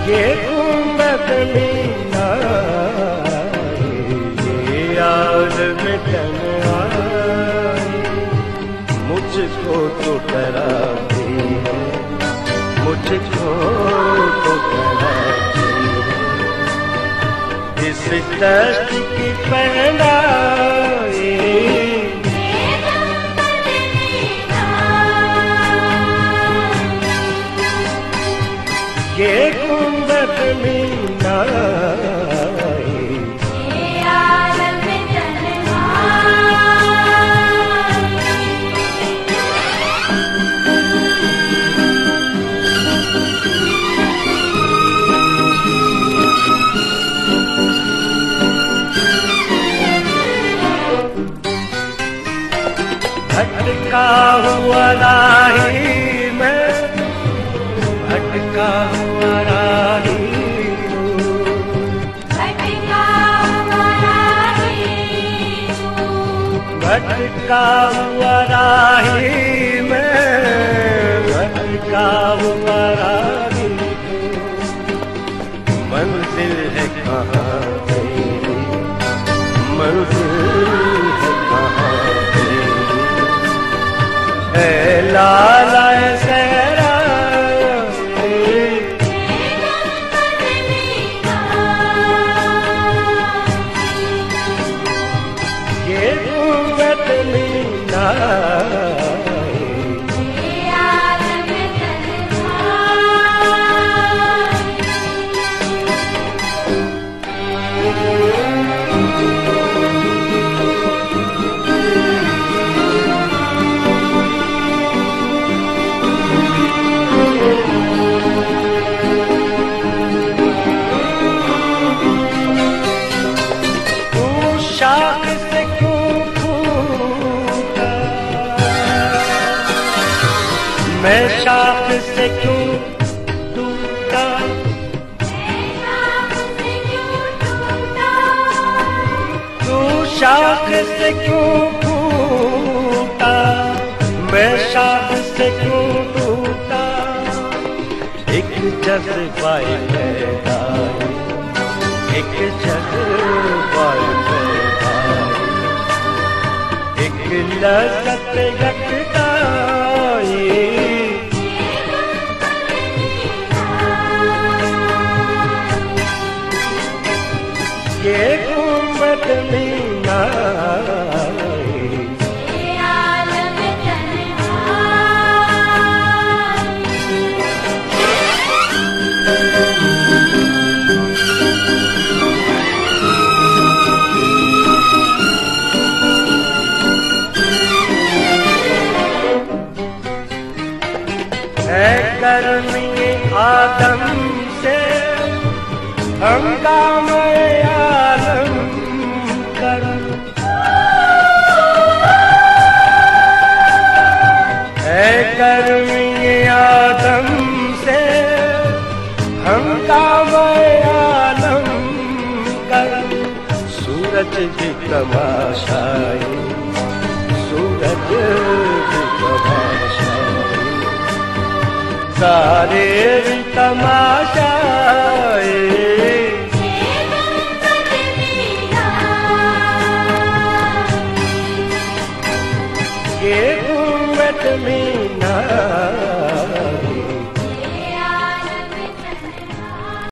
ये गुंबद मीनारे, ये आलम तन्हाई मुझको तो डराती है, मुझको तो डराती है इस दर्द की पहनाई। ये गुंबद मीनारे, ये आलम भटका हुआ राही मैं, भटका हुआ राही हूँ, भटका हुआ राही हूँ, भटका हुआ राही मैं, भटका हुआ राही हूँ। मंजिल है कहाँ तेरी, मंजिल है कहाँ तेरी, है लाला सैरा। ये गुंबद मीनारे, ये आलम तू शाख से क्यों फूटा, मैं शाख से क्यों टूटा, तू शाख से क्यों फूटा, मैं शाख से क्यों टूटा। एक जज्बा पैदा, एक जज्बा पैदा, एक लज़्ज़त यकताई। ये गुंबद मीनारे, ये आलम है गर्मी आदम से हंगामा आलम कर, है गर्मी आदम से हंगामा आलम कर। सूरज भी तमाशाई, सूरज भी तमाशाई, सारे भी तमाशाई। ये गुंबद मीनारे,